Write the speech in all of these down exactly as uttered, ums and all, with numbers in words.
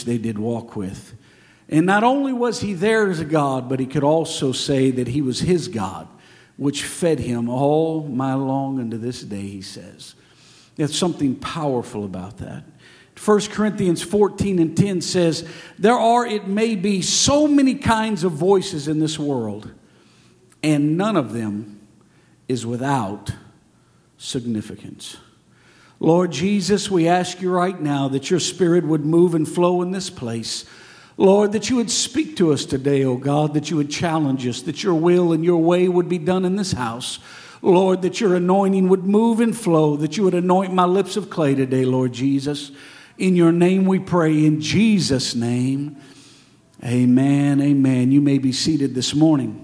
they did walk with. And not only was he there as a God, but he could also say that he was his God, which fed him all my long unto this day, he says. There's something powerful about that. First Corinthians fourteen and ten says, there are, it may be, so many kinds of voices in this world, and none of them is without significance. Lord Jesus, we ask you right now that your Spirit would move and flow in this place. Lord, that you would speak to us today, oh God, that you would challenge us, that your will and your way would be done in this house. Lord, that your anointing would move and flow, that you would anoint my lips of clay today, Lord Jesus. In your name we pray, in Jesus' name. Amen, amen. You may be seated this morning.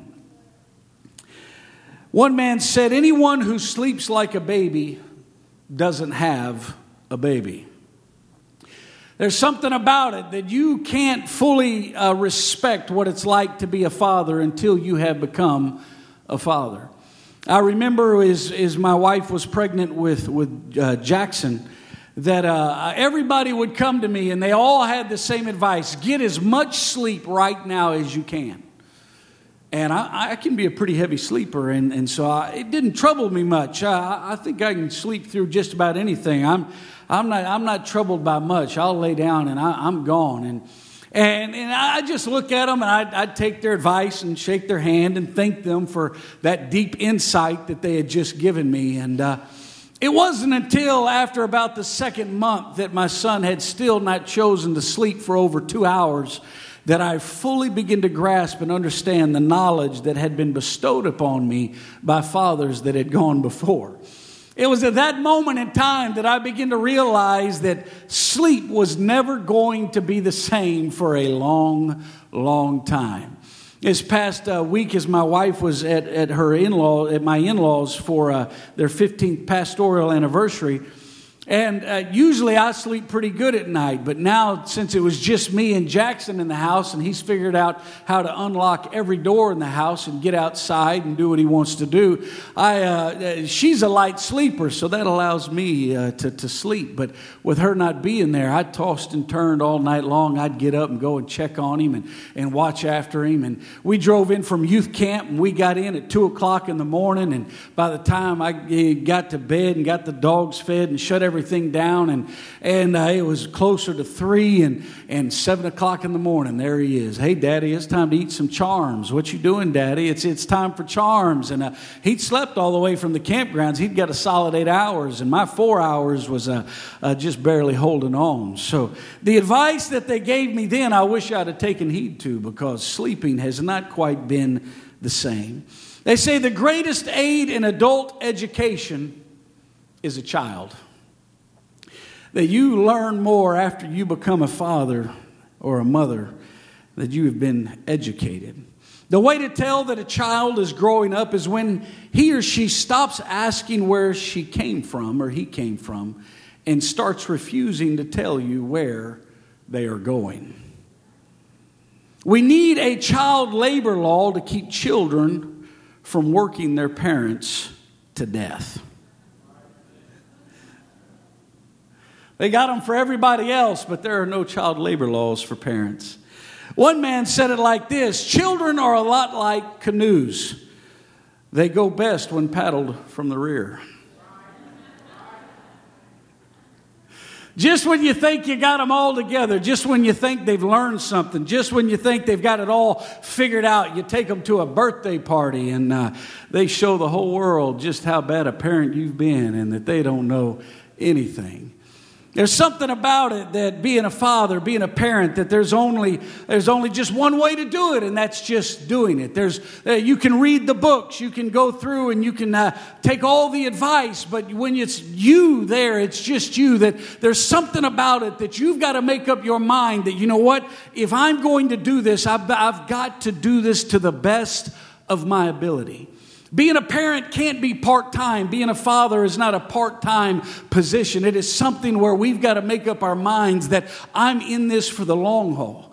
One man said, anyone who sleeps like a baby doesn't have a baby. There's something about it that you can't fully uh, respect what it's like to be a father until you have become a father. I remember as, as my wife was pregnant with, with uh, Jackson, that uh, everybody would come to me and they all had the same advice. Get as much sleep right now as you can. And I, I can be a pretty heavy sleeper, and, and so I, it didn't trouble me much. I, I think I can sleep through just about anything. I'm I'm not I'm not troubled by much. I'll lay down and I, I'm gone. And and and I just look at them and I'd, I'd take their advice and shake their hand and thank them for that deep insight that they had just given me. And uh, it wasn't until after about the second month that my son had still not chosen to sleep for over two hours that I fully began to grasp and understand the knowledge that had been bestowed upon me by fathers that had gone before. It was at that moment in time that I began to realize that sleep was never going to be the same for a long, long time. This past uh, week, as my wife was at, at her in-law, at my in-laws for uh, their fifteenth pastoral anniversary, and uh, usually I sleep pretty good at night, but now since it was just me and Jackson in the house, and he's figured out how to unlock every door in the house and get outside and do what he wants to do, I uh, she's a light sleeper, so that allows me uh, to, to sleep. But with her not being there, I tossed and turned all night long. I'd get up and go and check on him and, and watch after him. And we drove in from youth camp, and we got in at two o'clock in the morning, and by the time I got to bed and got the dogs fed and shut everything everything down, and and uh, it was closer to three and and seven o'clock in the morning. There he is. Hey, Daddy, it's time to eat some charms. What you doing, Daddy? It's it's time for charms. And uh, he'd slept all the way from the campgrounds. He'd got a solid eight hours, and my four hours was uh, uh, just barely holding on. So the advice that they gave me then, I wish I'd have taken heed to, because sleeping has not quite been the same. They say the greatest aid in adult education is a child. That you learn more after you become a father or a mother, that you have been educated. The way to tell that a child is growing up is when he or she stops asking where she came from or he came from and starts refusing to tell you where they are going. We need a child labor law to keep children from working their parents to death. They got them for everybody else, but there are no child labor laws for parents. One man said it like this: children are a lot like canoes. They go best when paddled from the rear. Just when you think you got them all together, just when you think they've learned something, just when you think they've got it all figured out, you take them to a birthday party and uh, they show the whole world just how bad a parent you've been and that they don't know anything. There's something about it that being a father, being a parent, that there's only there's only just one way to do it, and that's just doing it. There's uh, you can read the books, you can go through, and you can uh, take all the advice, but when it's you there, it's just you. That there's something about it that you've got to make up your mind that, you know what, if I'm going to do this, I've, I've got to do this to the best of my ability. Being a parent can't be part-time. Being a father is not a part-time position. It is something where we've got to make up our minds that I'm in this for the long haul.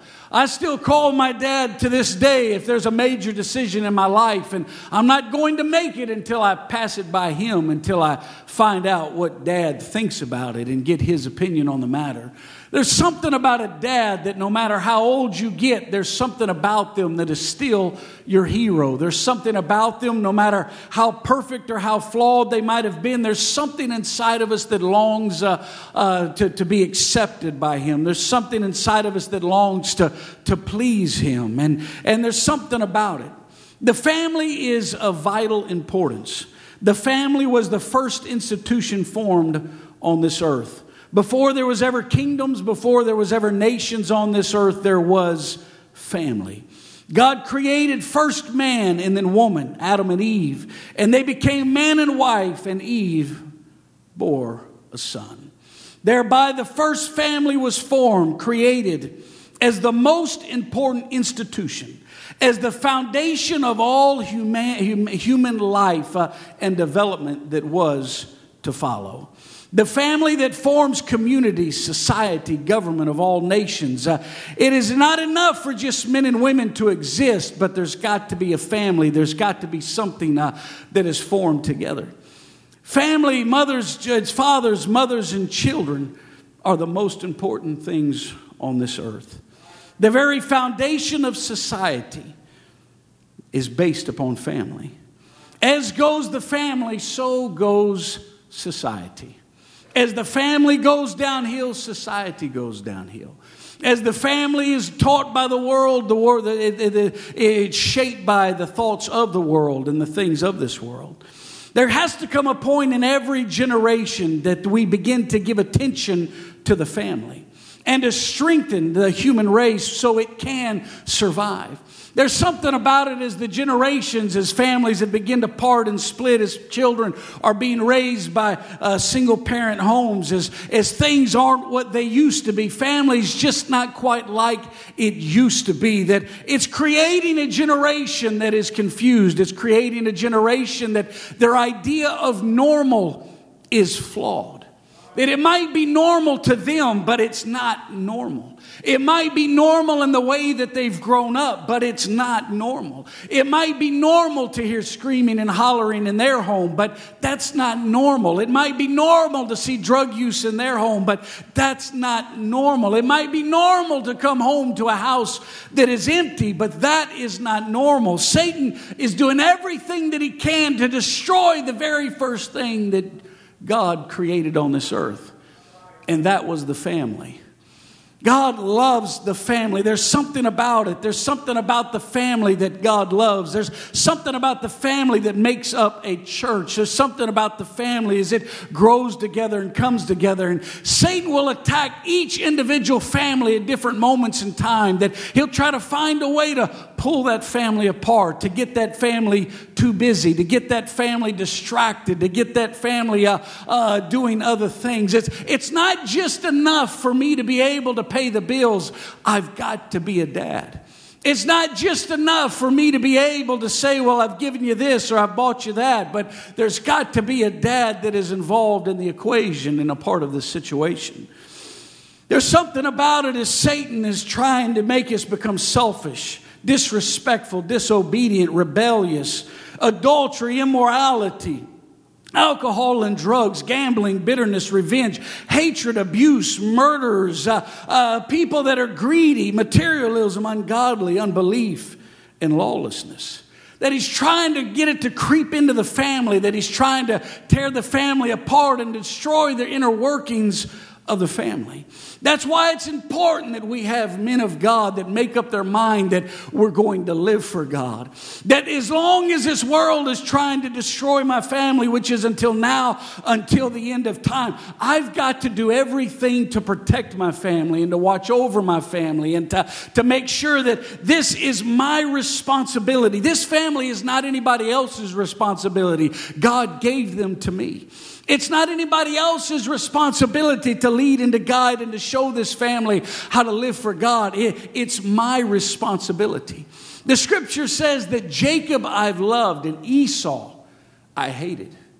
I still call my dad to this day if there's a major decision in my life, and I'm not going to make it until I pass it by him, until I find out what dad thinks about it and get his opinion on the matter. There's something about a dad that no matter how old you get, there's something about them that is still your hero. There's something about them, no matter how perfect or how flawed they might have been, there's something inside of us that longs uh, uh, to, to be accepted by him. There's something inside of us that longs to, to please him. And, and there's something about it. The family is of vital importance. The family was the first institution formed on this earth. Before there was ever kingdoms, before there was ever nations on this earth, there was family. God created first man and then woman, Adam and Eve, and they became man and wife, and Eve bore a son. Thereby the first family was formed, created as the most important institution, as the foundation of all human, human life uh, and development that was to follow. The family that forms community, society, government of all nations. Uh, it is not enough for just men and women to exist, but there's got to be a family. There's got to be something uh, that is formed together. Family, mothers, fathers, mothers, and children are the most important things on this earth. The very foundation of society is based upon family. As goes the family, so goes society. As the family goes downhill, society goes downhill. As the family is taught by the world, the world it, it, it, it's shaped by the thoughts of the world and the things of this world. There has to come a point in every generation that we begin to give attention to the family and to strengthen the human race so it can survive. There's something about it as the generations, as families that begin to part and split, as children are being raised by uh, single-parent homes, as, as things aren't what they used to be. Families just not quite like it used to be. That it's creating a generation that is confused. It's creating a generation that their idea of normal is flawed. That it might be normal to them, but it's not normal. It might be normal in the way that they've grown up, but it's not normal. It might be normal to hear screaming and hollering in their home, but that's not normal. It might be normal to see drug use in their home, but that's not normal. It might be normal to come home to a house that is empty, but that is not normal. Satan is doing everything that he can to destroy the very first thing that God created on this earth, and that was the family. God loves the family. There's something about it. There's something about the family that God loves. There's something about the family that makes up a church. There's something about the family as it grows together and comes together. And Satan will attack each individual family at different moments in time, that he'll try to find a way to pull that family apart, to get that family too busy, to get that family distracted, to get that family uh, uh, doing other things. It's, it's not just enough for me to be able to pay the bills. I've got to be a dad. It's not just enough for me to be able to say, well, I've given you this or I've bought you that, but there's got to be a dad that is involved in the equation and a part of the situation. There's something about it as Satan is trying to make us become selfish, disrespectful, disobedient, rebellious, adultery, immorality, alcohol and drugs, gambling, bitterness, revenge, hatred, abuse, murderers, uh, uh, people that are greedy, materialism, ungodly, unbelief, and lawlessness. That he's trying to get it to creep into the family, that he's trying to tear the family apart and destroy the inner workings of the family. That's why it's important that we have men of God that make up their mind that we're going to live for God. That as long as this world is trying to destroy my family, which is until now, until the end of time, I've got to do everything to protect my family and to watch over my family and to, to make sure that this is my responsibility. This family is not anybody else's responsibility. God gave them to me. It's not anybody else's responsibility to lead and to guide and to show this family how to live for God. It, it's my responsibility. The scripture says that Jacob I've loved and Esau I hated.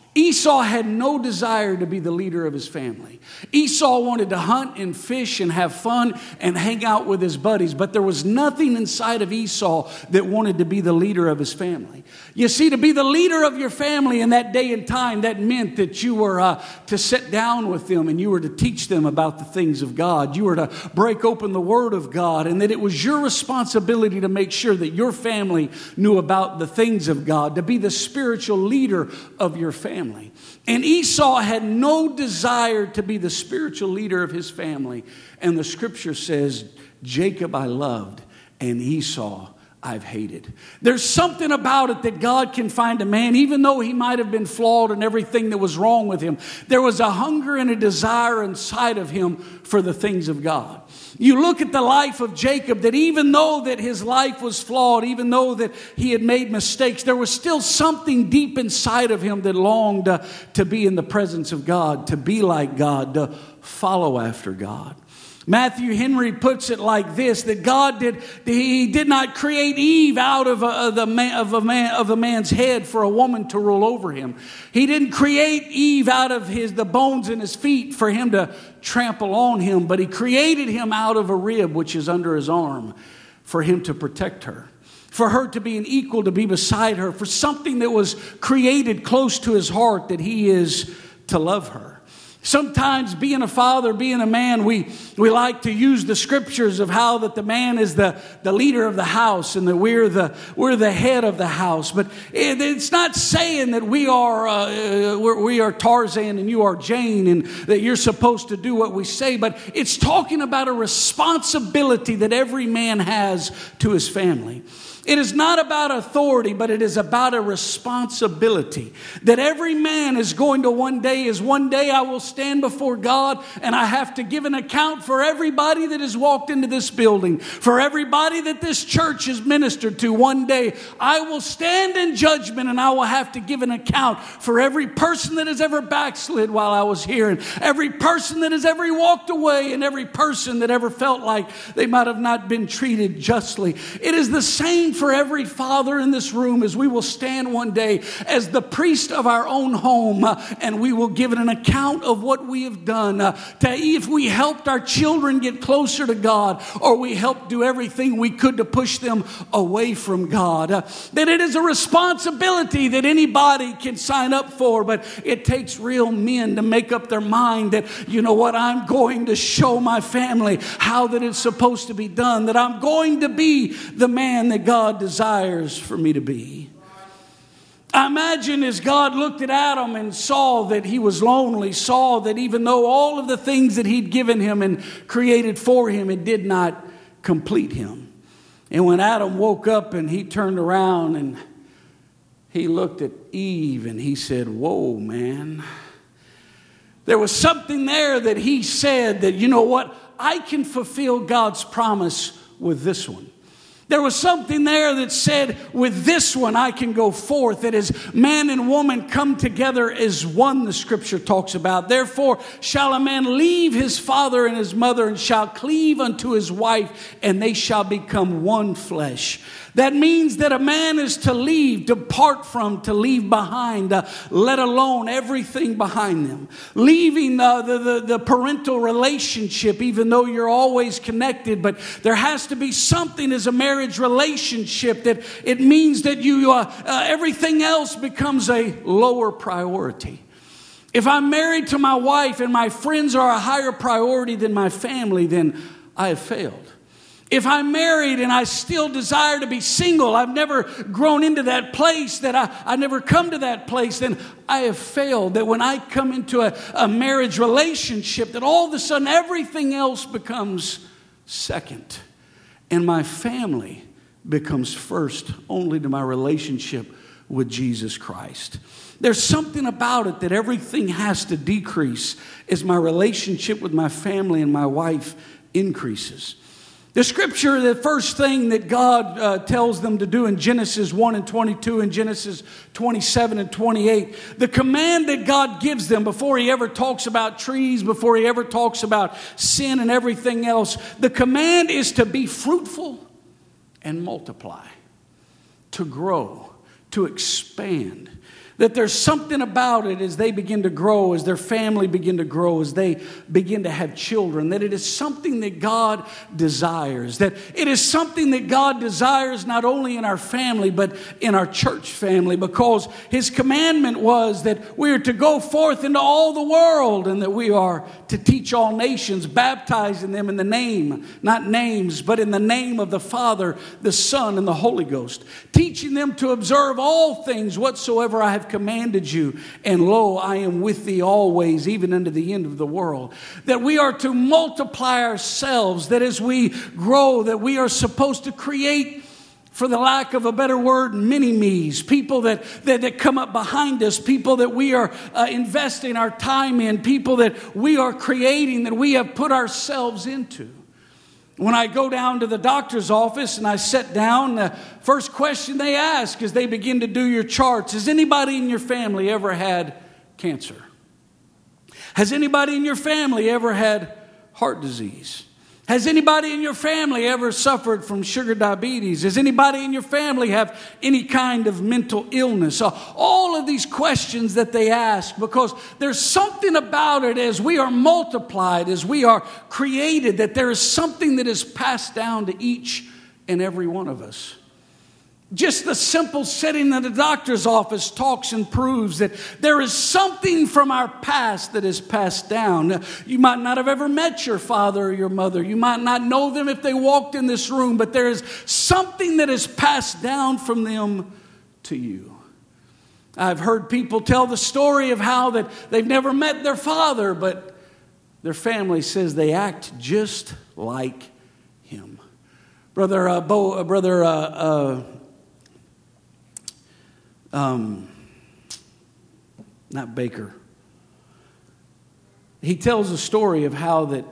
Esau had no desire to be the leader of his family. Esau wanted to hunt and fish and have fun and hang out with his buddies, but there was nothing inside of Esau that wanted to be the leader of his family. You see, to be the leader of your family in that day and time, that meant that you were uh, to sit down with them and you were to teach them about the things of God. You were to break open the Word of God, and that it was your responsibility to make sure that your family knew about the things of God, to be the spiritual leader of your family. Family. And Esau had no desire to be the spiritual leader of his family. And the scripture says, Jacob I loved and Esau I've hated. There's something about it that God can find a man, even though he might have been flawed and everything that was wrong with him. There was a hunger and a desire inside of him for the things of God. You look at the life of Jacob, that even though that his life was flawed, even though that he had made mistakes, there was still something deep inside of him that longed uh, to be in the presence of God, to be like God, to follow after God. Matthew Henry puts it like this, that God did, he did not create Eve out of a, of the man, of a man, of a man's head for a woman to rule over him. He didn't create Eve out of his, the bones in his feet for him to trample on him, but he created him out of a rib which is under his arm for him to protect her, for her to be an equal, to be beside her, for something that was created close to his heart, that he is to love her. Sometimes being a father, being a man, we, we like to use the scriptures of how that the man is the, the leader of the house and that we're the, we're the head of the house. But it, it's not saying that we are, uh, we're, we are Tarzan and you are Jane and that you're supposed to do what we say. But it's talking about a responsibility that every man has to his family. It is not about authority, but it is about a responsibility that every man is going to one day is one day I will stand before God and I have to give an account for everybody that has walked into this building, for everybody that this church has ministered to. One day I will stand in judgment and I will have to give an account for every person that has ever backslid while I was here, and every person that has ever walked away, and every person that ever felt like they might have not been treated justly. It is the same for every father in this room, as we will stand one day as the priest of our own home, uh, and we will give an account of what we have done, uh, to if we helped our children get closer to God, or we helped do everything we could to push them away from God. Uh, that it is a responsibility that anybody can sign up for, but it takes real men to make up their mind that, you know what, I'm going to show my family how that it's supposed to be done, that I'm going to be the man that God God desires for me to be. I imagine as God looked at Adam and saw that he was lonely, saw that even though all of the things that he'd given him and created for him, it did not complete him. And when Adam woke up and he turned around and he looked at Eve and he said, whoa, man. There was something there that he said that, you know what, I can fulfill God's promise with this one. There was something there that said, with this one I can go forth. That as man and woman come together as one, the scripture talks about. Therefore shall a man leave his father and his mother and shall cleave unto his wife, and they shall become one flesh. That means that a man is to leave, depart from, to leave behind, uh, let alone everything behind them. Leaving uh, the, the, the parental relationship, even though you're always connected. But there has to be something as a marriage relationship that it means that you uh, uh, everything else becomes a lower priority. If I'm married to my wife and my friends are a higher priority than my family, then I have failed. If I'm married and I still desire to be single, I've never grown into that place, that I, I never come to that place, then I have failed. That when I come into a, a marriage relationship, that all of a sudden everything else becomes second. And my family becomes first only to my relationship with Jesus Christ. There's something about it that everything has to decrease as my relationship with my family and my wife increases. The scripture, the first thing that God uh, tells them to do in Genesis one and twenty-two and Genesis twenty-seven and twenty-eight, the command that God gives them before he ever talks about trees, before he ever talks about sin and everything else, the command is to be fruitful and multiply, to grow, to expand. That there's something about it as they begin to grow, as their family begin to grow, as they begin to have children, that it is something that God desires. That it is something that God desires not only in our family, but in our church family, because His commandment was that we are to go forth into all the world and that we are to teach all nations, baptizing them in the name, not names, but in the name of the Father, the Son, and the Holy Ghost. Teaching them to observe all things whatsoever I have commanded you, and lo, I am with thee always, even unto the end of the world. That we are to multiply ourselves, that as we grow, that we are supposed to create, for the lack of a better word, mini-me's, people that, that, that come up behind us, people that we are uh, investing our time in, people that we are creating, that we have put ourselves into. When I go down to the doctor's office and I sit down, the first question they ask as they begin to do your charts, has anybody in your family ever had cancer? Has anybody in your family ever had heart disease? Has anybody in your family ever suffered from sugar diabetes? Does anybody in your family have any kind of mental illness? Uh, all of these questions that they ask, because there's something about it as we are multiplied, as we are created, that there is something that is passed down to each and every one of us. Just the simple sitting in the doctor's office talks and proves that there is something from our past that is passed down. You might not have ever met your father or your mother. You might not know them if they walked in this room, but there is something that is passed down from them to you. I've heard people tell the story of how that they've never met their father, but their family says they act just like him. Brother, uh, Bo, uh, brother, uh, uh, Um, not Baker. He tells a story of how that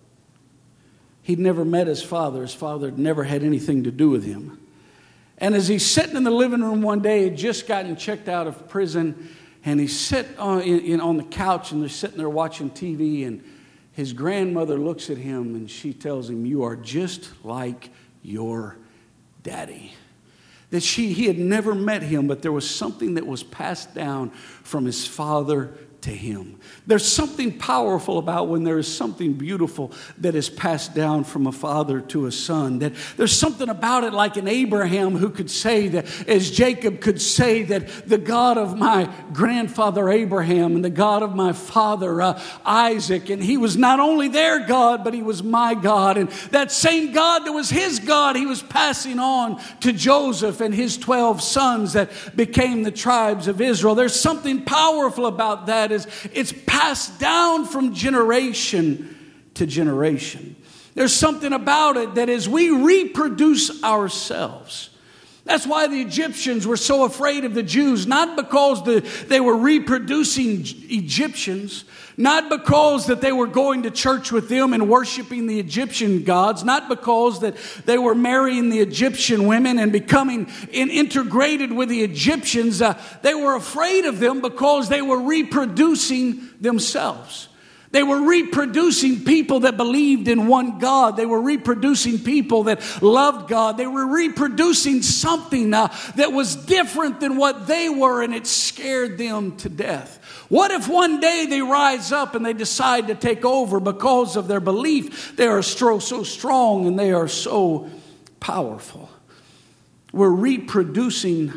he'd never met his father. His father had never had anything to do with him. And as he's sitting in the living room one day, he'd just gotten checked out of prison, and he's sitting on, in, in, on the couch, and they're sitting there watching T V, and his grandmother looks at him, and she tells him, "You are just like your daddy." That she, he had never met him, but there was something that was passed down from his father to him. There's something powerful about when there is something beautiful that is passed down from a father to a son. That there's something about it like an Abraham who could say that, as Jacob could say that the God of my grandfather Abraham and the God of my father uh, Isaac, and he was not only their God, but he was my God. And that same God that was his God, he was passing on to Joseph and his twelve sons that became the tribes of Israel. There's something powerful about that. Is it's passed down from generation to generation. There's something about it that as we reproduce ourselves. That's why the Egyptians were so afraid of the Jews, not because the, they were reproducing Egyptians, not because that they were going to church with them and worshiping the Egyptian gods, not because that they were marrying the Egyptian women and becoming in, integrated with the Egyptians. Uh, they were afraid of them because they were reproducing themselves. They were reproducing people that believed in one God. They were reproducing people that loved God. They were reproducing something uh, that was different than what they were, and it scared them to death. What if one day they rise up and they decide to take over because of their belief? They are so, so strong and they are so powerful. We're reproducing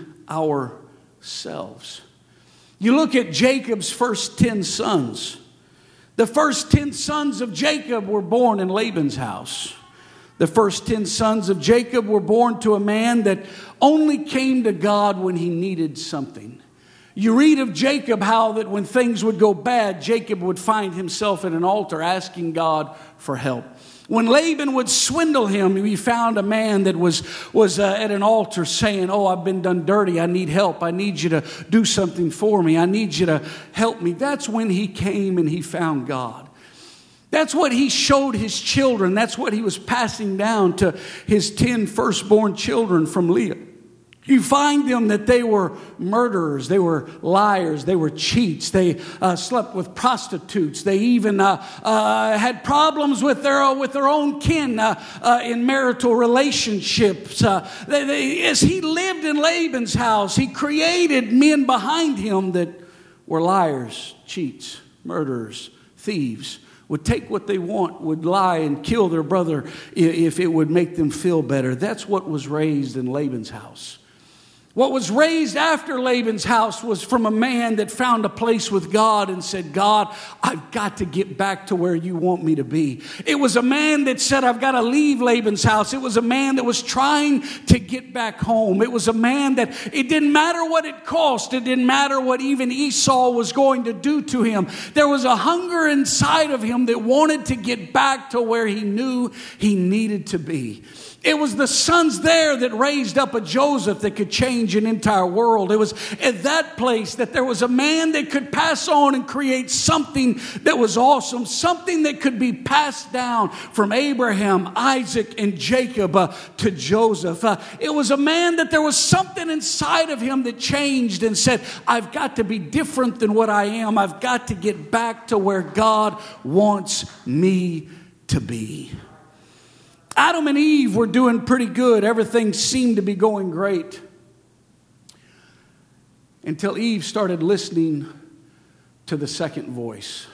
ourselves. You look at Jacob's first ten sons. The first ten sons of Jacob were born in Laban's house. The first ten sons of Jacob were born to a man that only came to God when he needed something. You read of Jacob how that when things would go bad, Jacob would find himself at an altar asking God for help. When Laban would swindle him, he found a man that was, was uh, at an altar saying, "Oh, I've been done dirty. I need help. I need you to do something for me. I need you to help me." That's when he came and he found God. That's what he showed his children. That's what he was passing down to his ten firstborn children from Leah. You find them that they were murderers, they were liars, they were cheats, they uh, slept with prostitutes, they even uh, uh, had problems with their uh, with their own kin uh, uh, in marital relationships. Uh, they, they, as he lived in Laban's house, he created men behind him that were liars, cheats, murderers, thieves, would take what they want, would lie and kill their brother if it would make them feel better. That's what was raised in Laban's house. What was raised after Laban's house was from a man that found a place with God and said, God, I've got to get back to where you want me to be. It was a man that said, I've got to leave Laban's house. It was a man that was trying to get back home. It was a man that it didn't matter what it cost. It didn't matter what even Esau was going to do to him. There was a hunger inside of him that wanted to get back to where he knew he needed to be. It was the sons there that raised up a Joseph that could change an entire world. It was at that place that there was a man that could pass on and create something that was awesome, something that could be passed down from Abraham, Isaac, and Jacob uh, to Joseph. Uh, it was a man that there was something inside of him that changed and said, I've got to be different than what I am. I've got to get back to where God wants me to be. Adam and Eve were doing pretty good. Everything seemed to be going great. Until Eve started listening to the second voice.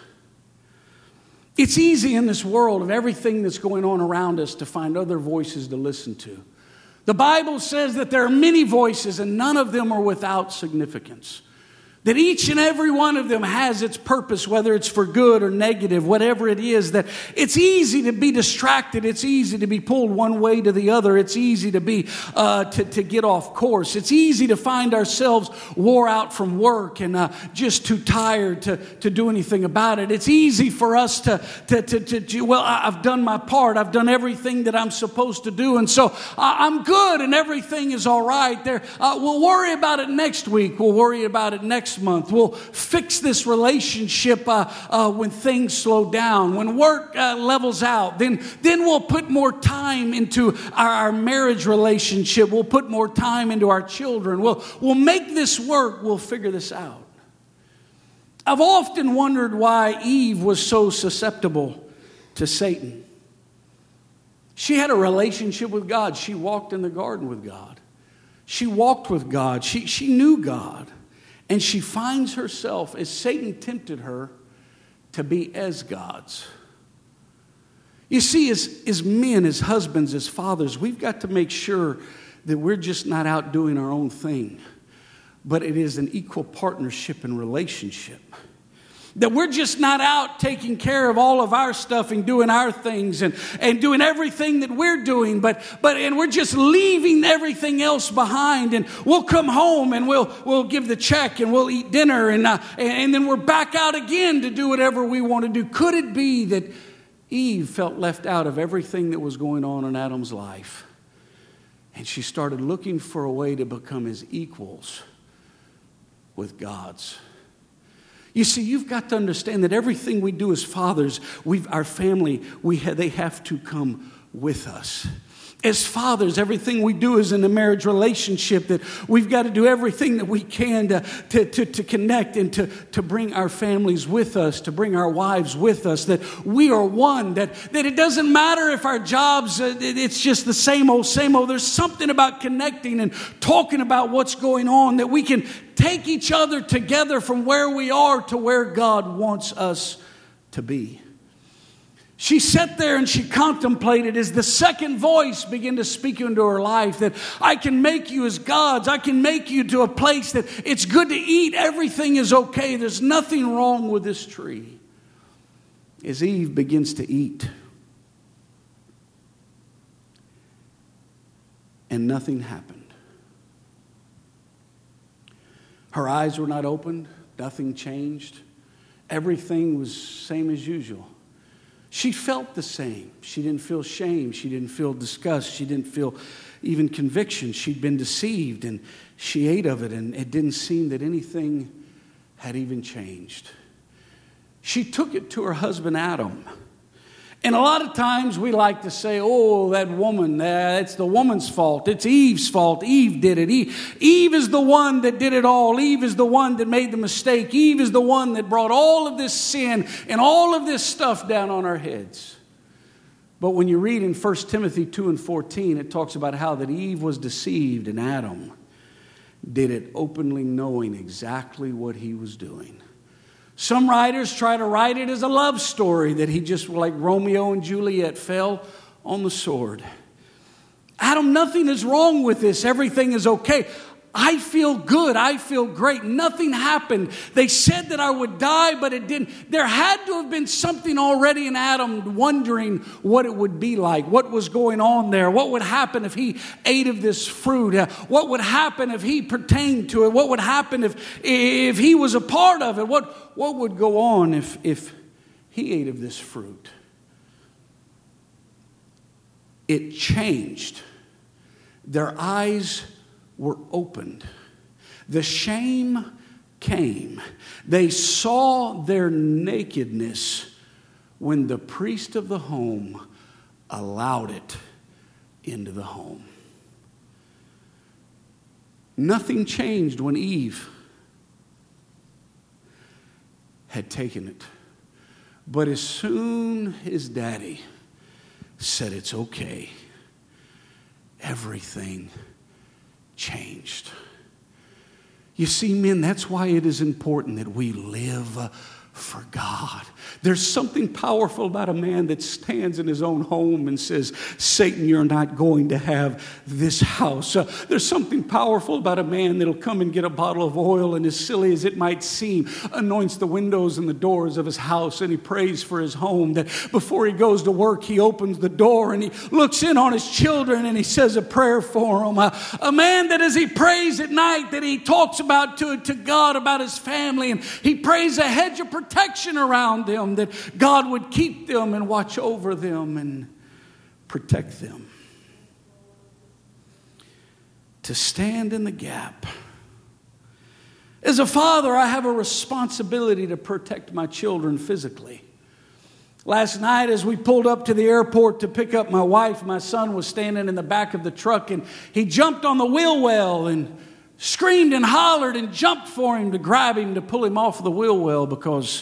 It's easy in this world of everything that's going on around us to find other voices to listen to. The Bible says that there are many voices and none of them are without significance. That each and every one of them has its purpose, whether it's for good or negative, whatever it is, that it's easy to be distracted. It's easy to be pulled one way to the other. It's easy to be, uh, to, to get off course. It's easy to find ourselves wore out from work and uh, just too tired to, to do anything about it. It's easy for us to, to, to, to, to well, I've done my part. I've done everything that I'm supposed to do. And so I'm good and everything is all right. There, uh, we'll worry about it next week. We'll worry about it next month. We'll fix this relationship uh, uh, when things slow down, when work uh, levels out. Then, then we'll put more time into our, our marriage relationship. We'll put more time into our children. We'll, we'll make this work. We'll figure this out. I've often wondered why Eve was so susceptible to Satan. She had a relationship with God. She walked in the garden with God. She walked with God. She, she knew God. And she finds herself, as Satan tempted her, to be as gods. You see, as, as men, as husbands, as fathers, we've got to make sure that we're just not out doing our own thing, but it is an equal partnership and relationship. That we're just not out taking care of all of our stuff and doing our things and, and doing everything that we're doing, but but and we're just leaving everything else behind. And we'll come home and we'll we'll give the check and we'll eat dinner and uh, and then we're back out again to do whatever we want to do. Could it be that Eve felt left out of everything that was going on in Adam's life, and she started looking for a way to become as equals with God's? You see, you've got to understand that everything we do as fathers, we've, our family, we ha- they have to come with us. As fathers, everything we do is in a marriage relationship, that we've got to do everything that we can to, to, to, to connect and to, to bring our families with us, to bring our wives with us, that we are one, that, that it doesn't matter if our jobs, uh, it, it's just the same old, same old. There's something about connecting and talking about what's going on, that we can take each other together from where we are to where God wants us to be. She sat there and she contemplated as the second voice began to speak into her life, that I can make you as gods. I can make you to a place that it's good to eat. Everything is okay. There's nothing wrong with this tree. As Eve begins to eat, and nothing happened. Her eyes were not opened. Nothing changed. Everything was same as usual. She felt the same. She didn't feel shame. She didn't feel disgust. She didn't feel even conviction. She'd been deceived and she ate of it, and it didn't seem that anything had even changed. She took it to her husband Adam. And a lot of times we like to say, oh, that woman, uh, it's the woman's fault. It's Eve's fault. Eve did it. Eve, Eve is the one that did it all. Eve is the one that made the mistake. Eve is the one that brought all of this sin and all of this stuff down on our heads. But when you read in First Timothy two and fourteen, it talks about how that Eve was deceived and Adam did it openly knowing exactly what he was doing. Some writers try to write it as a love story, that he just, like Romeo and Juliet, fell on the sword. Adam, nothing is wrong with this. Everything is okay. I feel good. I feel great. Nothing happened. They said that I would die, but it didn't. There had to have been something already in Adam wondering what it would be like, what was going on there, what would happen if he ate of this fruit, uh, what would happen if he pertained to it, what would happen if, if he was a part of it, what, what would go on if, if he ate of this fruit. It changed. Their eyes were opened. The shame came. They saw their nakedness when the priest of the home allowed it into the home. Nothing changed when Eve had taken it. But as soon as Daddy said it's okay, everything changed. You see, men, that's why it is important that we live for God. There's something powerful about a man that stands in his own home and says, Satan, you're not going to have this house. Uh, there's something powerful about a man that'll come and get a bottle of oil and, as silly as it might seem, anoints the windows and the doors of his house, and he prays for his home. That before he goes to work, he opens the door and he looks in on his children and he says a prayer for them. Uh, a man that as he prays at night, that he talks about to, to God about his family, and he prays a hedge of protection around them, that God would keep them and watch over them and protect them. To stand in the gap. As a father, I have a responsibility to protect my children physically. Last night, as we pulled up to the airport to pick up my wife, my son was standing in the back of the truck, and he jumped on the wheel well and screamed and hollered and jumped for him to grab him to pull him off the wheel well, because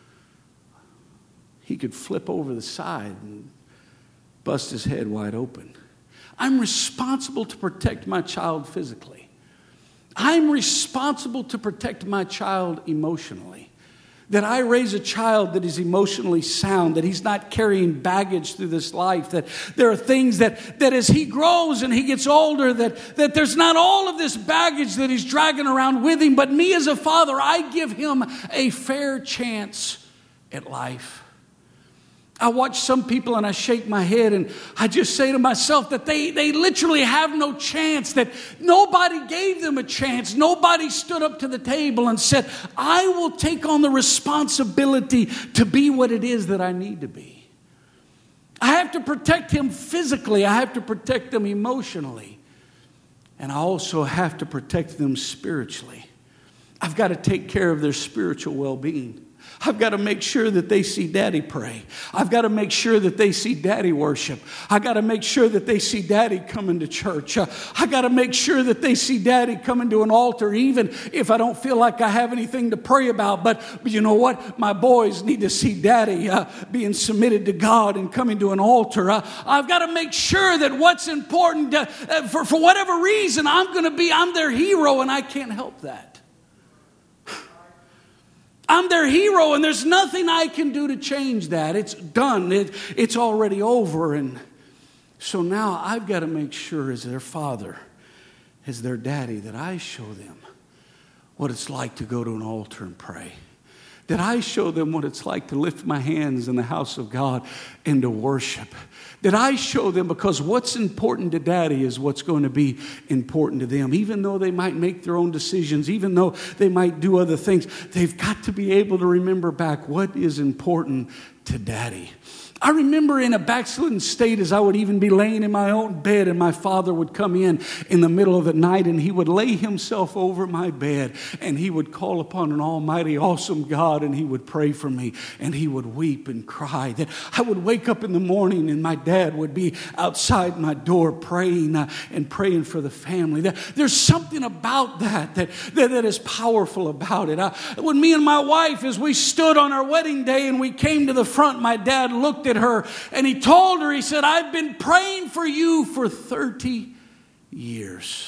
he could flip over the side and bust his head wide open. I'm responsible to protect my child physically. I'm responsible to protect my child emotionally. That I raise a child that is emotionally sound, that he's not carrying baggage through this life, that there are things that, that as he grows and he gets older, that, that there's not all of this baggage that he's dragging around with him, but me as a father, I give him a fair chance at life. I watch some people and I shake my head and I just say to myself that they, they literally have no chance, that nobody gave them a chance. Nobody stood up to the table and said, I will take on the responsibility to be what it is that I need to be. I have to protect him physically. I have to protect them emotionally. And I also have to protect them spiritually. I've got to take care of their spiritual well-being. I've got to make sure that they see Daddy pray. I've got to make sure that they see Daddy worship. I've got to make sure that they see Daddy coming to church. Uh, I've got to make sure that they see Daddy coming to an altar, even if I don't feel like I have anything to pray about. But, but you know what? My boys need to see Daddy uh, being submitted to God and coming to an altar. Uh, I've got to make sure that what's important, uh, uh, for, for whatever reason, I'm going to be, I'm their hero, and I can't help that. I'm their hero, and there's nothing I can do to change that. It's done. It, it's already over. And so now I've got to make sure, as their father, as their daddy, that I show them what it's like to go to an altar and pray. That I show them what it's like to lift my hands in the house of God and to worship. That I show them, because what's important to Daddy is what's going to be important to them. Even though they might make their own decisions, even though they might do other things, they've got to be able to remember back what is important to Daddy. I remember in a backslidden state as I would even be laying in my own bed and my father would come in in the middle of the night and he would lay himself over my bed and he would call upon an almighty, awesome God and he would pray for me and he would weep and cry. That I would wake up in the morning and my dad would be outside my door praying uh, and praying for the family. That, there's something about that that, that that is powerful about it. I, when me and my wife, as we stood on our wedding day and we came to the front, my dad looked at her and he told her, he said, I've been praying for you for thirty years.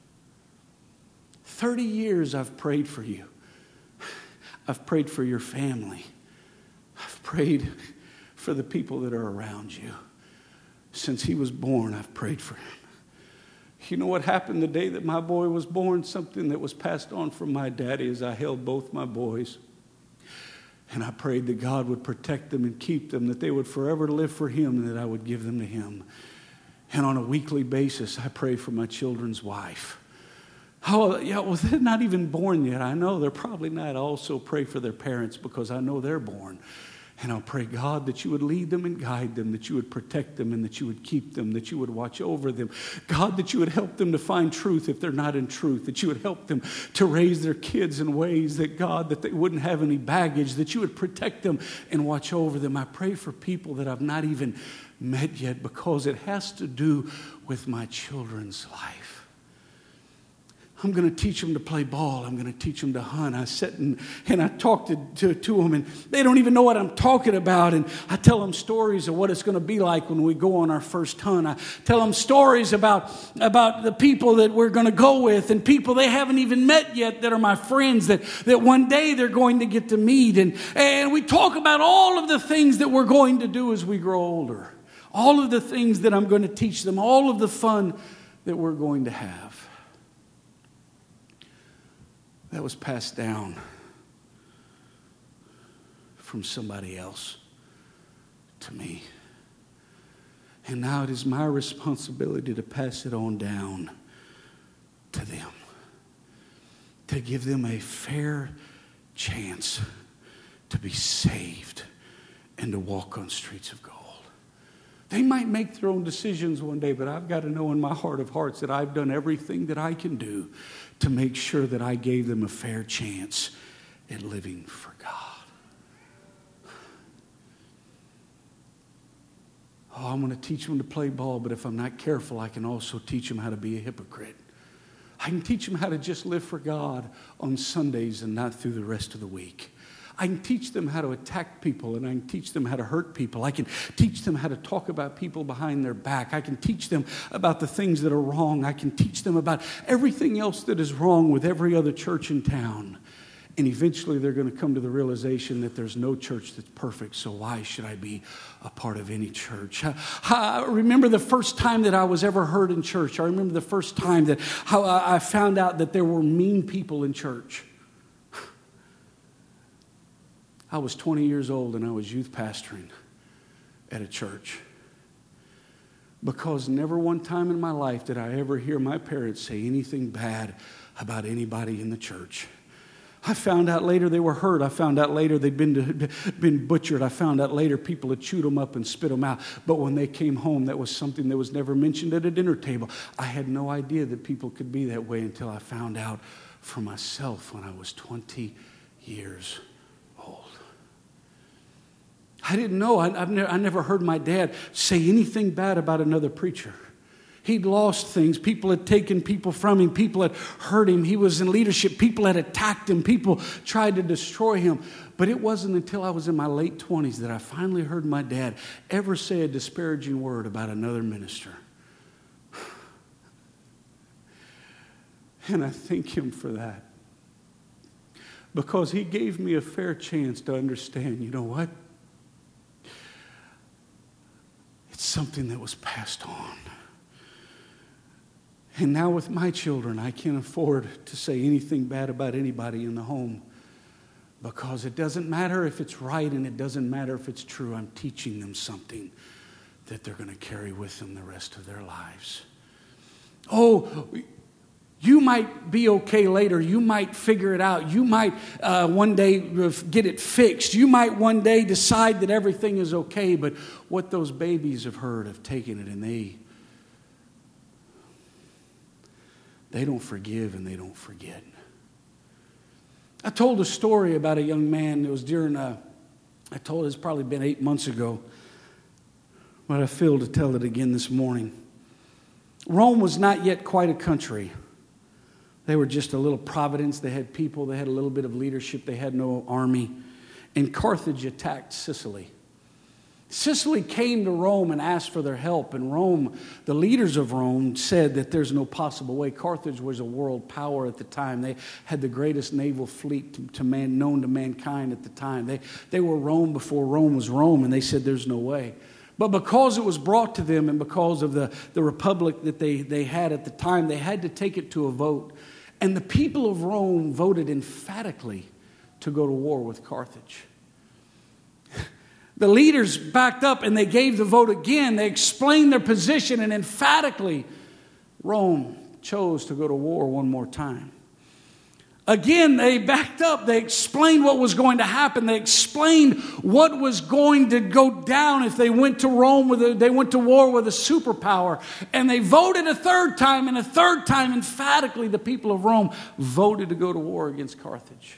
thirty years I've prayed for you. I've prayed for your family. I've prayed for the people that are around you. Since he was born, I've prayed for him. You know what happened the day that my boy was born? Something that was passed on from my daddy as I held both my boys. And I prayed that God would protect them and keep them, that they would forever live for him, and that I would give them to him. And on a weekly basis, I pray for my children's wife. Oh, yeah, well, they're not even born yet. I know they're probably not. I also pray for their parents because I know they're born. And I'll pray, God, that you would lead them and guide them, that you would protect them and that you would keep them, that you would watch over them. God, that you would help them to find truth if they're not in truth, that you would help them to raise their kids in ways that, God, that they wouldn't have any baggage, that you would protect them and watch over them. I pray for people that I've not even met yet because it has to do with my children's life. I'm going to teach them to play ball. I'm going to teach them to hunt. I sit and, and I talk to, to, to them, and they don't even know what I'm talking about. And I tell them stories of what it's going to be like when we go on our first hunt. I tell them stories about, about the people that we're going to go with and people they haven't even met yet that are my friends that, that one day they're going to get to meet. And, and we talk about all of the things that we're going to do as we grow older. All of the things that I'm going to teach them. All of the fun that we're going to have. That was passed down from somebody else to me. And now it is my responsibility to pass it on down to them. To give them a fair chance to be saved and to walk on streets of gold. They might make their own decisions one day, but I've got to know in my heart of hearts that I've done everything that I can do to make sure that I gave them a fair chance at living for God. Oh, I'm going to teach them to play ball, but if I'm not careful, I can also teach them how to be a hypocrite. I can teach them how to just live for God on Sundays and not through the rest of the week. I can teach them how to attack people, and I can teach them how to hurt people. I can teach them how to talk about people behind their back. I can teach them about the things that are wrong. I can teach them about everything else that is wrong with every other church in town. And eventually they're going to come to the realization that there's no church that's perfect, so why should I be a part of any church? I, I remember the first time that I was ever heard in church. I remember the first time that how I found out that there were mean people in church. I was twenty years old and I was youth pastoring at a church. Because never one time in my life did I ever hear my parents say anything bad about anybody in the church. I found out later they were hurt. I found out later they'd been, to, been butchered. I found out later people had chewed them up and spit them out. But when they came home, that was something that was never mentioned at a dinner table. I had no idea that people could be that way until I found out for myself when I was twenty years old. I didn't know. I, I've never, I never heard my dad say anything bad about another preacher. He'd lost things. People had taken people from him. People had hurt him. He was in leadership. People had attacked him. People tried to destroy him. But it wasn't until I was in my late twenties that I finally heard my dad ever say a disparaging word about another minister. And I thank him for that. Because he gave me a fair chance to understand, you know what? It's something that was passed on. And now with my children, I can't afford to say anything bad about anybody in the home. Because it doesn't matter if it's right and it doesn't matter if it's true. I'm teaching them something that they're going to carry with them the rest of their lives. Oh, You might be okay later. You might figure it out. You might uh, one day get it fixed. You might one day decide that everything is okay. But what those babies have heard have taken it, and they they don't forgive and they don't forget. I told a story about a young man. It was during a, I told it, it's probably been eight months ago. But I feel to tell it again this morning. Rome was not yet quite a country. They were just a little province. They had people. They had a little bit of leadership. They had no army. And Carthage attacked Sicily. Sicily came to Rome and asked for their help. And Rome, the leaders of Rome, said that there's no possible way. Carthage was a world power at the time. They had the greatest naval fleet to, to man, known to mankind at the time. They, they were Rome before Rome was Rome, and they said there's no way. But because it was brought to them and because of the, the republic that they, they had at the time, they had to take it to a vote. And the people of Rome voted emphatically to go to war with Carthage. The leaders backed up and they gave the vote again. They explained their position, and emphatically Rome chose to go to war one more time. Again, they backed up. They explained what was going to happen. They explained what was going to go down if they went to Rome with a, they went to war with a superpower. And they voted a third time, and a third time, emphatically, the people of Rome voted to go to war against Carthage.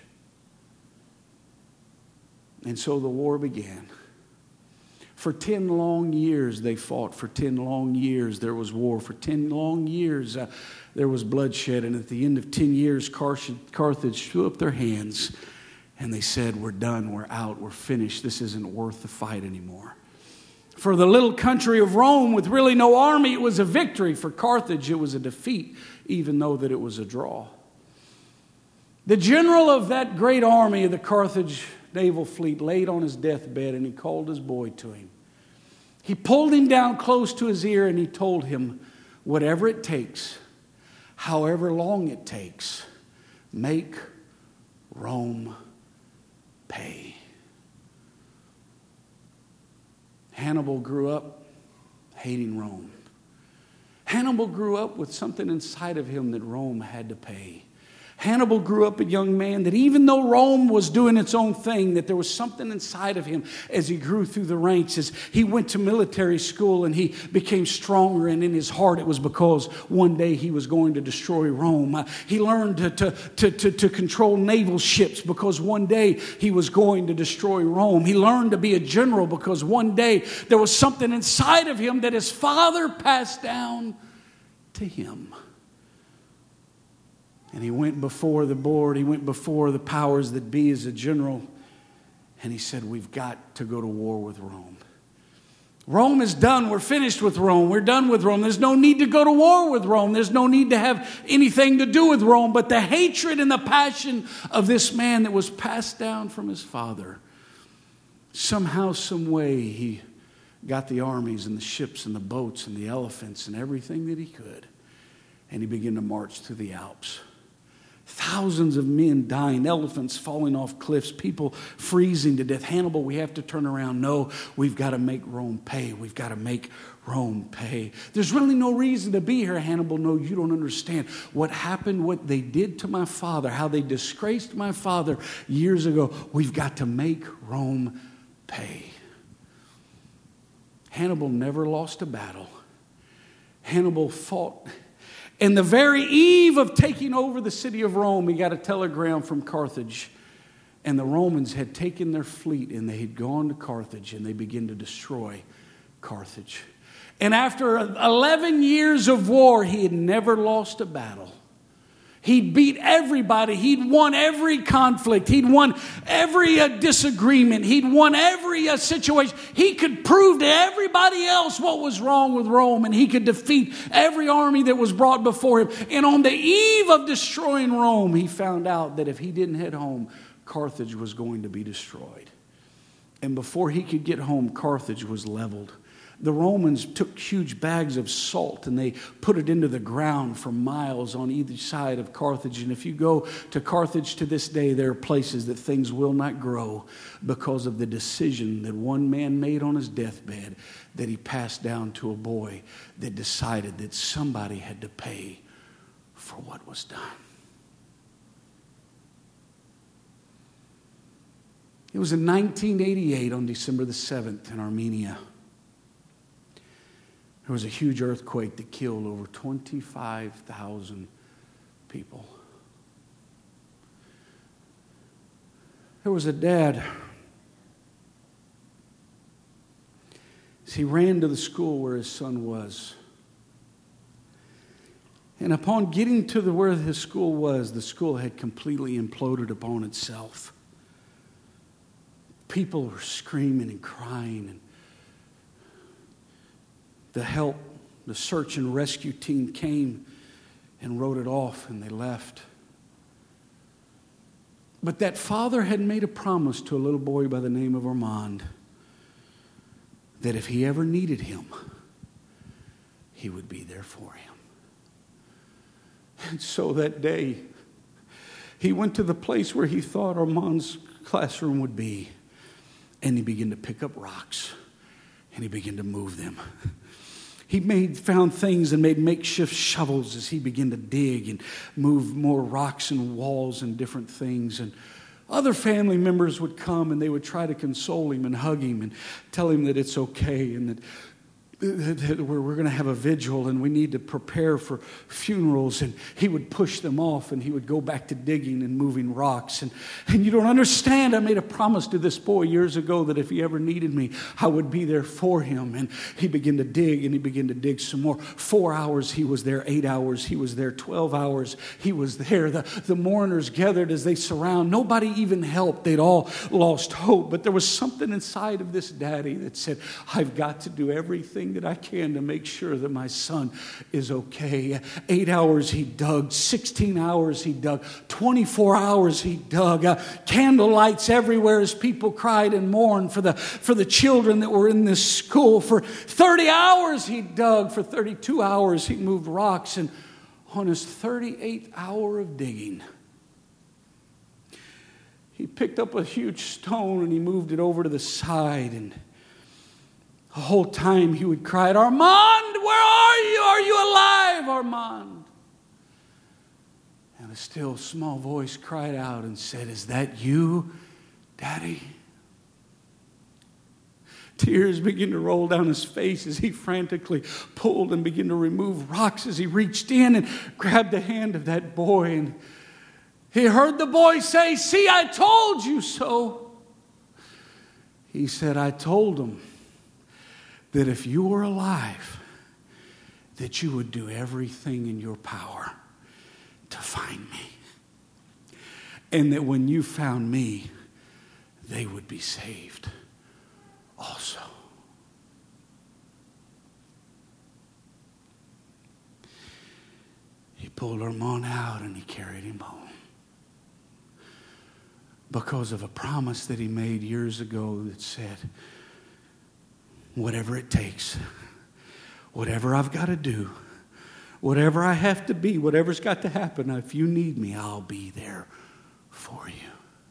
And so the war began. For ten long years they fought. For ten long years there was war. For ten long years uh, there was bloodshed. And at the end of ten years, Carthage threw up their hands and they said, we're done, we're out, we're finished. This isn't worth the fight anymore. For the little country of Rome with really no army, it was a victory. For Carthage, it was a defeat, even though that it was a draw. The general of that great army of the Carthage naval fleet laid on his deathbed, and he called his boy to him. He pulled him down close to his ear and he told him, whatever it takes, however long it takes, make Rome pay. Hannibal grew up hating Rome. Hannibal grew up with something inside of him that Rome had to pay. Hannibal grew up a young man that even though Rome was doing its own thing, that there was something inside of him as he grew through the ranks, as he went to military school and he became stronger, and in his heart it was because one day he was going to destroy Rome. Uh, he learned to, to, to, to, to control naval ships because one day he was going to destroy Rome. He learned to be a general because one day there was something inside of him that his father passed down to him. And he went before the board, he went before the powers that be as a general, and he said, we've got to go to war with Rome. Rome is done. We're finished with Rome. We're done with Rome. There's no need to go to war with Rome. There's no need to have anything to do with Rome. But the hatred and the passion of this man that was passed down from his father, somehow, some way, he got the armies and the ships and the boats and the elephants and everything that he could. And he began to march through the Alps. Thousands of men dying, elephants falling off cliffs, people freezing to death. Hannibal, we have to turn around. No, we've got to make Rome pay. We've got to make Rome pay. There's really no reason to be here, Hannibal. No, you don't understand. What happened, what they did to my father, how they disgraced my father years ago. We've got to make Rome pay. Hannibal never lost a battle. Hannibal fought. And the very eve of taking over the city of Rome, he got a telegram from Carthage. And the Romans had taken their fleet and they had gone to Carthage and they began to destroy Carthage. And after eleven years of war, he had never lost a battle. He'd beat everybody. He'd won every conflict. He'd won every uh, disagreement. He'd won every uh, situation. He could prove to everybody else what was wrong with Rome, and he could defeat every army that was brought before him. And on the eve of destroying Rome, he found out that if he didn't head home, Carthage was going to be destroyed. And before he could get home, Carthage was leveled. The Romans took huge bags of salt and they put it into the ground for miles on either side of Carthage. And if you go to Carthage to this day, there are places that things will not grow because of the decision that one man made on his deathbed that he passed down to a boy that decided that somebody had to pay for what was done. It was in nineteen eighty-eight on December the seventh in Armenia. There was a huge earthquake that killed over twenty-five thousand people. There was a dad. He ran to the school where his son was. And upon getting to the where his school was, the school had completely imploded upon itself. People were screaming and crying, and the help, the search and rescue team came and wrote it off, and they left. But that father had made a promise to a little boy by the name of Armand that if he ever needed him, he would be there for him. And so that day, he went to the place where he thought Armand's classroom would be, and he began to pick up rocks, and he began to move them. He made found things and made makeshift shovels as he began to dig and move more rocks and walls and different things. And other family members would come and they would try to console him and hug him and tell him that it's okay and that, that we're, we're going to have a vigil and we need to prepare for funerals. And he would push them off and he would go back to digging and moving rocks. And, and you don't understand, I made a promise to this boy years ago that if he ever needed me, I would be there for him. And he began to dig and he began to dig some more. Four hours he was there, eight hours he was there, twelve hours he was there. The, the mourners gathered as they surround. Nobody even helped. They'd all lost hope. But there was something inside of this daddy that said, I've got to do everything that I can to make sure that my son is okay. Eight hours he dug, sixteen hours he dug, twenty-four hours he dug, uh, candle lights everywhere as people cried and mourned for the, for the children that were in this school. For thirty hours he dug, for thirty-two hours he moved rocks, and on his thirty-eighth hour of digging, he picked up a huge stone and he moved it over to the side, and the whole time he would cry, Armand, where are you? Are you alive, Armand? And a still small voice cried out and said, is that you, Daddy? Tears began to roll down his face as he frantically pulled and began to remove rocks as he reached in and grabbed the hand of that boy. And he heard the boy say, see, I told you so. He said, I told him that if you were alive, that you would do everything in your power to find me. And that when you found me, they would be saved also. He pulled Armand out and he carried him home. Because of a promise that he made years ago that said, whatever it takes, whatever I've got to do, whatever I have to be, whatever's got to happen, if you need me, I'll be there for you.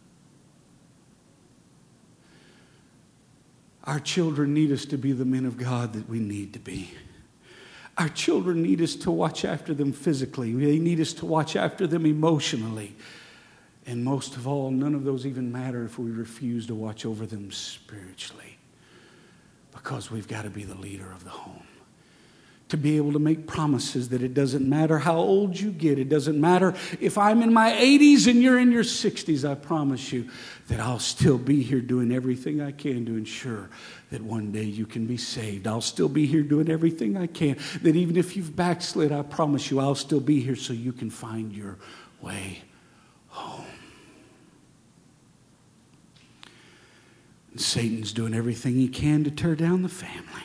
Our children need us to be the men of God that we need to be. Our children need us to watch after them physically. They need us to watch after them emotionally. And most of all, none of those even matter if we refuse to watch over them spiritually. Because we've got to be the leader of the home. To be able to make promises that it doesn't matter how old you get. It doesn't matter if I'm in my eighties and you're in your sixties. I promise you that I'll still be here doing everything I can to ensure that one day you can be saved. I'll still be here doing everything I can. That even if you've backslid, I promise you I'll still be here so you can find your way home. Satan's doing everything he can to tear down the family.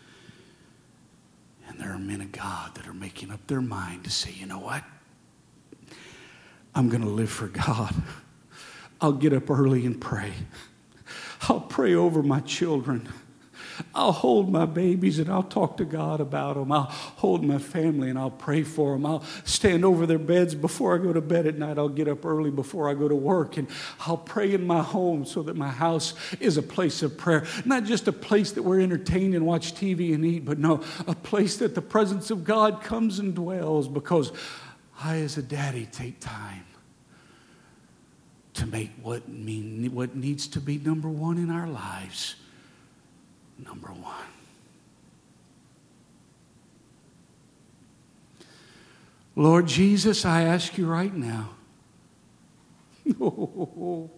And there are men of God that are making up their mind to say, you know what? I'm going to live for God. I'll get up early and pray. I'll pray over my children. I'll hold my babies and I'll talk to God about them. I'll hold my family and I'll pray for them. I'll stand over their beds before I go to bed at night. I'll get up early before I go to work and I'll pray in my home so that my house is a place of prayer. Not just a place that we're entertained and watch T V and eat, but no, a place that the presence of God comes and dwells, because I, as a daddy, take time to make what mean what needs to be number one in our lives, number one. Lord Jesus, I ask you right now, oh,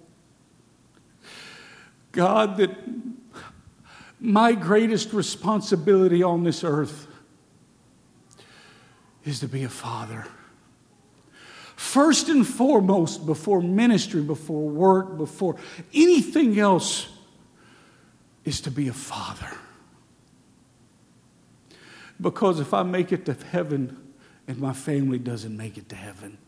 God, that my greatest responsibility on this earth is to be a father. First and foremost, before ministry, before work, before anything else, is to be a father. Because if I make it to heaven and my family doesn't make it to heaven,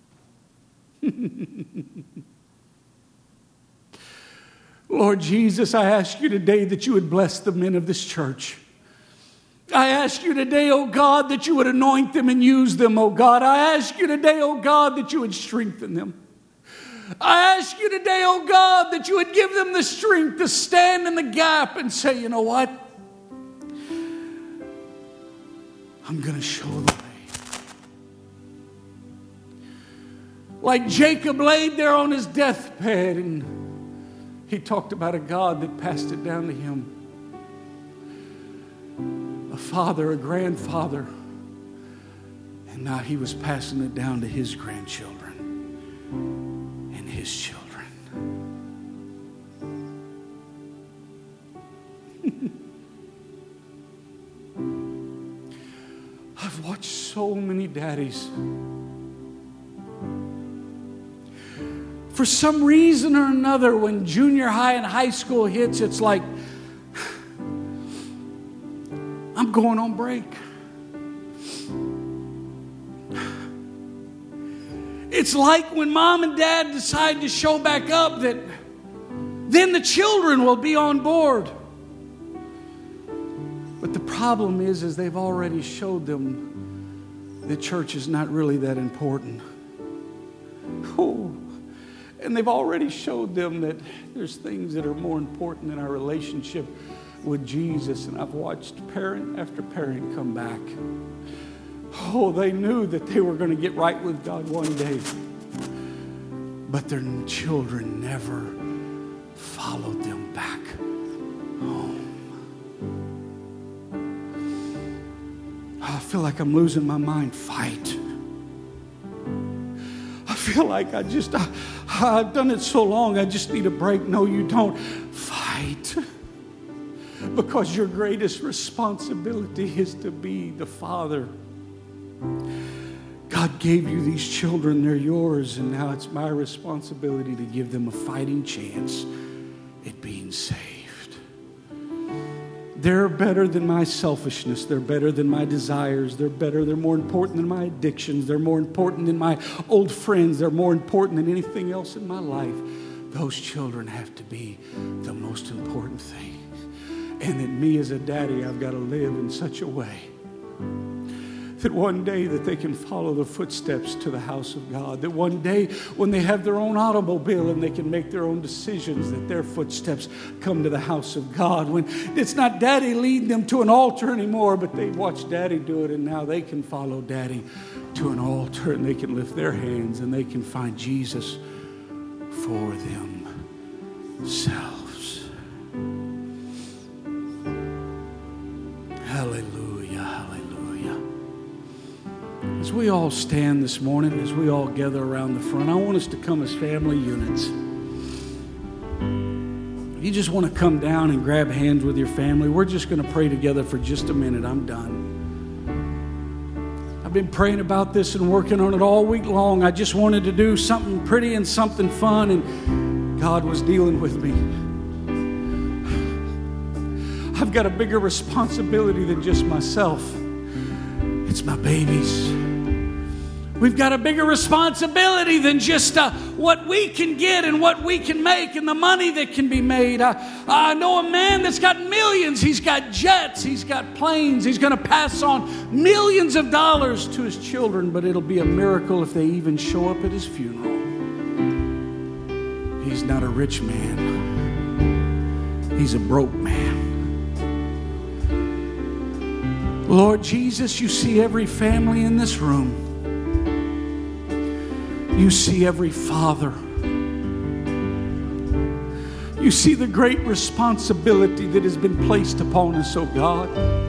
Lord Jesus, I ask you today that you would bless the men of this church. I ask you today, oh God, that you would anoint them and use them, oh God. I ask you today, oh God, that you would strengthen them. I ask you today, oh God, that you would give them the strength to stand in the gap and say, you know what? I'm going to show the way. Like Jacob laid there on his deathbed and he talked about a God that passed it down to him. A father, a grandfather. And now he was passing it down to his grandchildren and his children. I've watched so many daddies. For some reason or another, when junior high and high school hits, it's like, I'm going on break. It's like when mom and dad decide to show back up that then the children will be on board. But the problem is, is they've already showed them that church is not really that important. Oh. And they've already showed them that there's things that are more important in our relationship with Jesus. And I've watched parent after parent come back. Oh, they knew that they were going to get right with God one day. But their children never followed them back home. I feel like I'm losing my mind. Fight. I feel like I just, I, I've done it so long, I just need a break. No, you don't. Fight. Because your greatest responsibility is to be the father. God gave you these children, they're yours, and now it's my responsibility to give them a fighting chance at being saved. They're better than my selfishness. They're better than my desires. They're better. They're more important than my addictions. They're more important than my old friends. They're more important than anything else in my life. Those children have to be the most important thing. And that me as a daddy, I've got to live in such a way that one day that they can follow the footsteps to the house of God. That one day when they have their own automobile and they can make their own decisions, that their footsteps come to the house of God. When it's not daddy leading them to an altar anymore, but they watch daddy do it, and now they can follow daddy to an altar and they can lift their hands and they can find Jesus for themselves. Hallelujah, hallelujah. As we all stand this morning, as we all gather around the front, I want us to come as family units. If you just want to come down and grab hands with your family, we're just going to pray together for just a minute. I'm done. I've been praying about this and working on it all week long. I just wanted to do something pretty and something fun, and God was dealing with me. I've got a bigger responsibility than just myself. It's my babies. We've got a bigger responsibility than just uh, what we can get and what we can make and the money that can be made. I, I know a man that's got millions. He's got jets. He's got planes. He's going to pass on millions of dollars to his children, but it'll be a miracle if they even show up at his funeral. He's not a rich man. He's a broke man. Lord Jesus, you see every family in this room. You see every father. You see the great responsibility that has been placed upon us, oh God,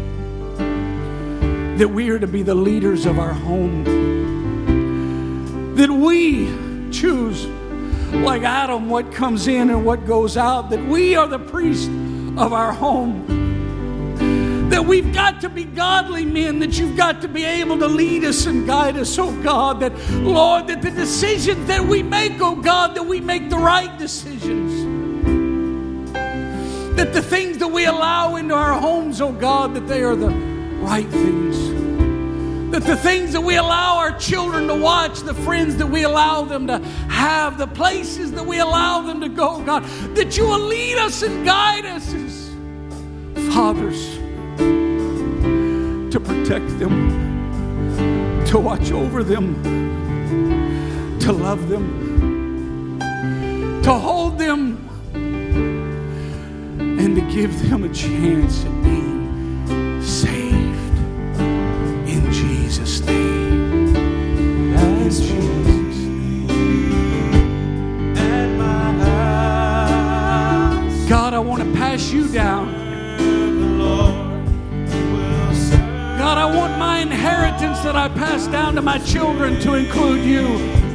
that we are to be the leaders of our home, that we choose, like Adam, what comes in and what goes out, that we are the priest of our home, that we've got to be godly men, that you've got to be able to lead us and guide us, oh God, that, Lord, that the decisions that we make, oh God, that we make the right decisions, that the things that we allow into our homes, oh God, that they are the right things, that the things that we allow our children to watch, the friends that we allow them to have, the places that we allow them to go, God, that you will lead us and guide us as fathers, to protect them, to watch over them, to love them, to hold them, and to give them a chance at being saved. In Jesus' name. In Jesus' name. At my house, God, I want to pass you down. God, I want my inheritance that I pass down to my children to include you.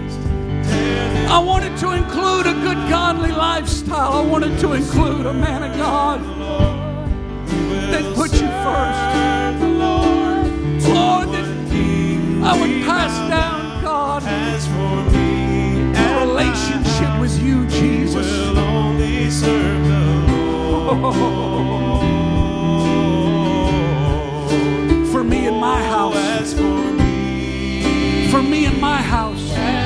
I want it to include a good godly lifestyle. I want it to include a man of God that puts you first. Lord, that I would pass down, God, a relationship with you, Jesus. Oh. For me and my house. For me and my house.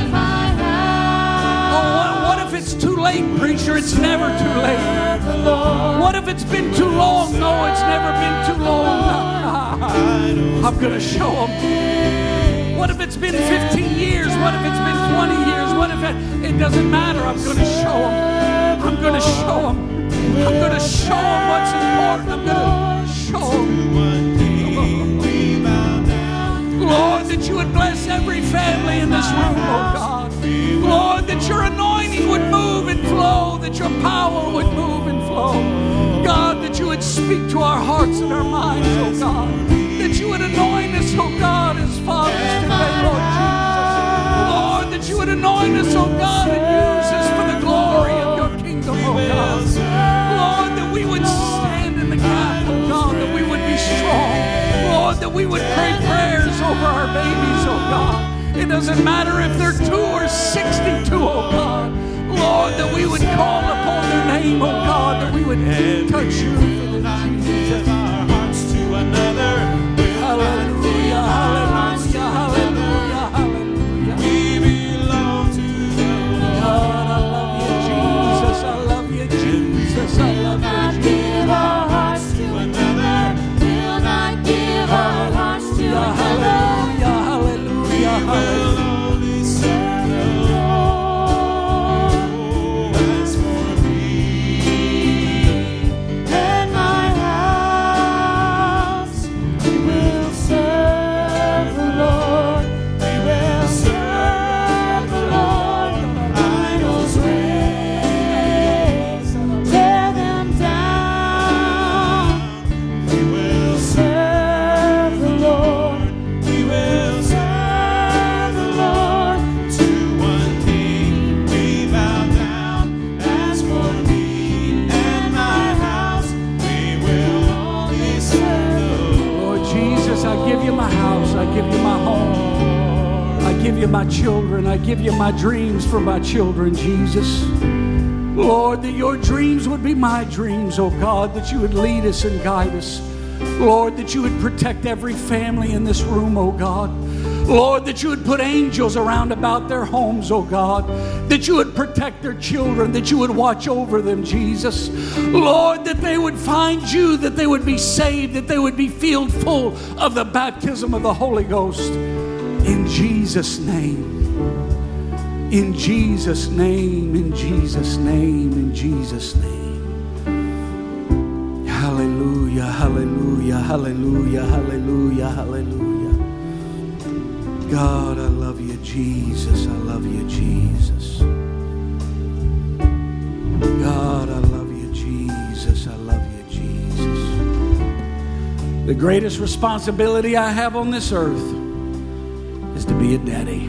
Oh, what, what if it's too late, preacher? It's never too late. What if it's been too long? No, it's never been too long. I'm going to show them. What if it's been fifteen years? What if it's been twenty years? What if it, it doesn't matter? I'm going to show them. I'm going to show them. I'm going to show them what's important. I'm going to show them. Lord, that you would bless every family in this room, oh God. Lord, that your anointing would move and flow, that your power would move and flow. God, that you would speak to our hearts and our minds, oh God. That you would anoint us, oh God, as fathers today, Lord Jesus. Lord, that you would anoint us, oh God, and use us for the glory of your kingdom, oh God. Lord, that we would stand in the gap, oh God, that we would be strong. Lord, that we would pray prayers over our babies, oh God. It doesn't matter if they're two or sixty-two, oh God. Lord, that we would call upon their name, oh God, that we would touch you for them, Jesus. Hallelujah, hallelujah, hallelujah, hallelujah. We belong to the Lord. God, I love you, Jesus. I love you, Jesus. I love you, Jesus. Our hearts to another. Will not give our hearts to another. Hallelujah, hallelujah, hallelujah. I give you my home. I give you my children. I give you my dreams for my children, Jesus. Lord, that your dreams would be my dreams, oh God, that you would lead us and guide us. Lord, that you would protect every family in this room, oh God. Lord, that you would put angels around about their homes, oh God. That you would protect their children, that you would watch over them, Jesus. Lord, that they would find you, that they would be saved, that they would be filled full of the baptism of the Holy Ghost. In Jesus' name. In Jesus' name, in Jesus' name, in Jesus' name. Hallelujah, hallelujah, hallelujah, hallelujah, hallelujah. God, I love you, Jesus. I love you, Jesus. God, I love you, Jesus. I love you, Jesus. The greatest responsibility I have on this earth is to be a daddy.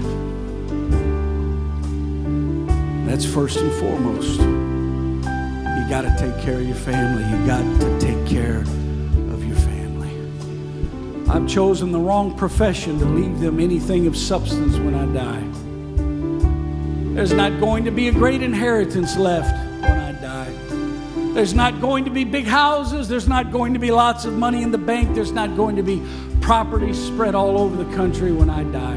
That's first and foremost. You got to take care of your family. You got to take care of your family. I've chosen the wrong profession to leave them anything of substance when I die. There's not going to be a great inheritance left when I die. There's not going to be big houses. There's not going to be lots of money in the bank. There's not going to be property spread all over the country when I die.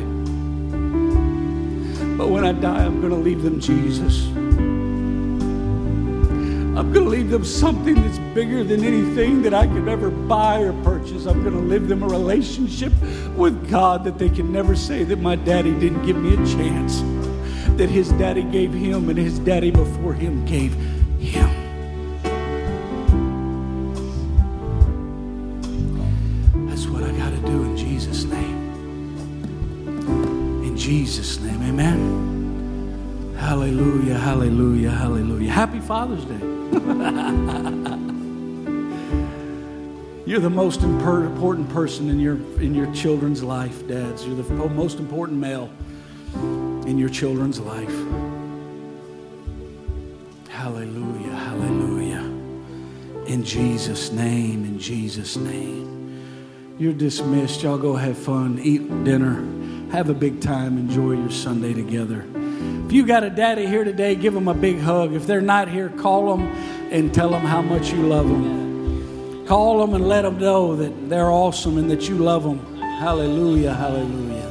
But when I die, I'm going to leave them Jesus. I'm going to leave them something that's bigger than anything that I could ever buy or purchase. I'm going to leave them a relationship with God that they can never say that my daddy didn't give me a chance, that his daddy gave him and his daddy before him gave him. That's what I got to do in Jesus' name. In Jesus' name, amen. Hallelujah, hallelujah, hallelujah. Happy Father's Day. You're the most important person in your in your children's life, dads. You're the most important male in your children's life. Hallelujah, hallelujah. In Jesus' name, in Jesus' name. You're dismissed. Y'all go have fun, eat dinner, have a big time, enjoy your Sunday together. If you got a daddy here today, give them a big hug. If they're not here, call them and tell them how much you love them. Call them and let them know that they're awesome and that you love them. Hallelujah, hallelujah.